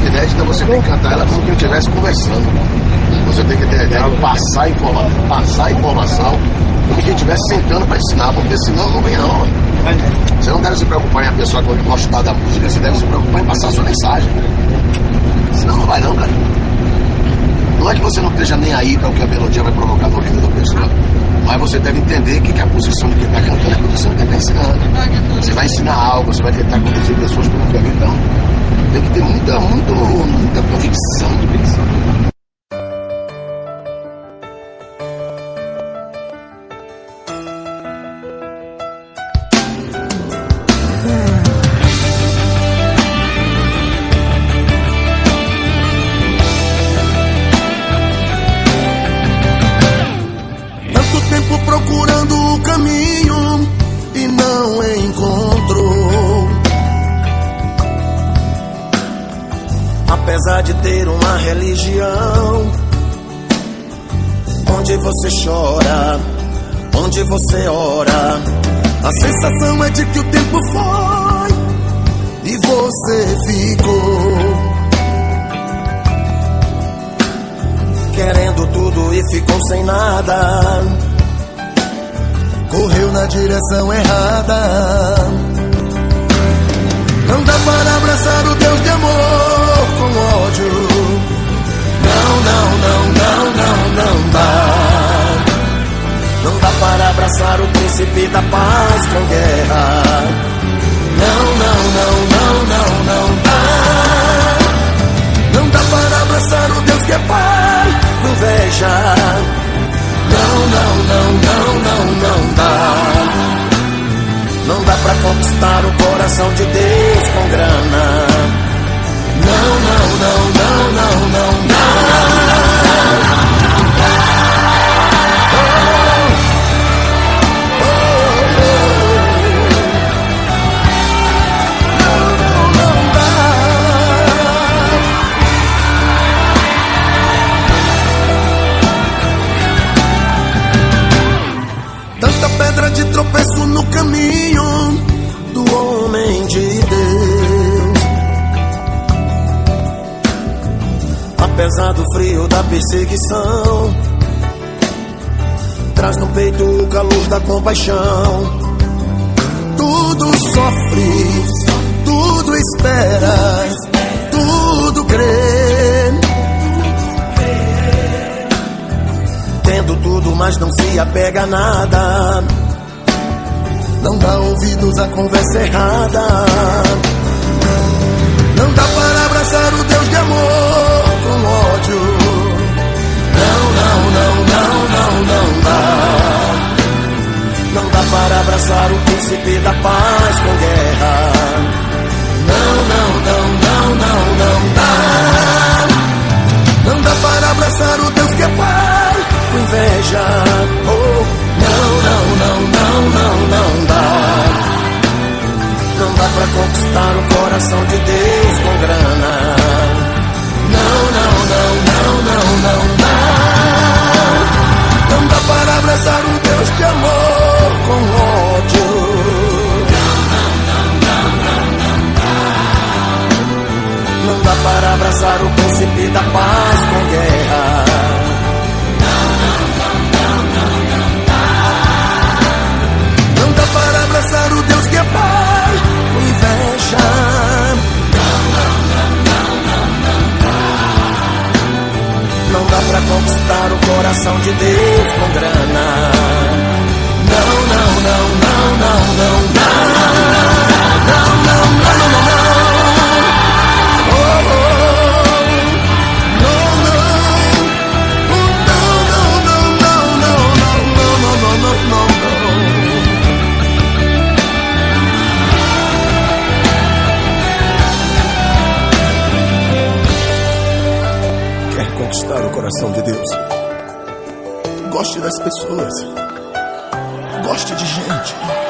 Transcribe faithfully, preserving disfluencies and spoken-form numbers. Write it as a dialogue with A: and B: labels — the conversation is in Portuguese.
A: música inédita, você tem que cantar ela como quem estivesse conversando. Você tem que ter a ideia de passar informação, passar informação como quem estivesse sentando para ensinar, porque senão não vem não. Você não deve se preocupar em a pessoa gostar da música, você deve se preocupar em passar a sua mensagem. Senão não vai não, cara. Não é que você não esteja nem aí para o que a melodia vai provocar no ouvido da pessoa, mas você deve entender que, que a posição de quem está cantando é a posição de quem está ensinando. Você vai ensinar algo, você vai tentar conduzir pessoas pelo caminho, então tem que ter muita, muito, muita convicção de pensar.
B: Procurando o caminho e não encontrou. Apesar de ter uma religião onde você chora, onde você ora, a sensação é de que o tempo foi e você ficou querendo tudo e ficou sem nada. Correu na direção errada. Não dá para abraçar o Deus de amor com ódio. Não, não, não, não, não, não dá. Não dá para abraçar o príncipe da paz com guerra. Não, não, não, não, não, não dá. Não dá para abraçar o Deus que é pai com inveja. Não, não, não, não, não, não dá. Não dá pra conquistar o coração de Deus com grana. Não, não, não, não, não, não dá. Pedra de tropeço no caminho do homem de Deus. Apesar do frio da perseguição, traz no peito o calor da compaixão. Tudo sofre, tudo espera, tudo crê. Tendo tudo, mas não se apega a nada. Não dá ouvidos à conversa errada. Não dá para abraçar o Deus de amor com ódio. Não, não, não, não, não, não dá. Não dá para abraçar o príncipe da paz com guerra. Não, não, não, não, não, não dá. Não dá para abraçar o Deus que é pai com inveja. Oh, não, não, não, não, não, não dá. Não dá pra conquistar o coração de Deus com grana. Não, não, não, não, não, não dá. Não dá para abraçar o Deus de amor com ódio. Não dá para abraçar o príncipe da paz com guerra. Não dá para abraçar o Deus que é pai com inveja. Não dá para conquistar o coração de Deus com grana. Não, não, não, não, não, não dá. Não, não, não, não, não, não. Conquistar o coração de Deus. Goste das pessoas. Goste de gente.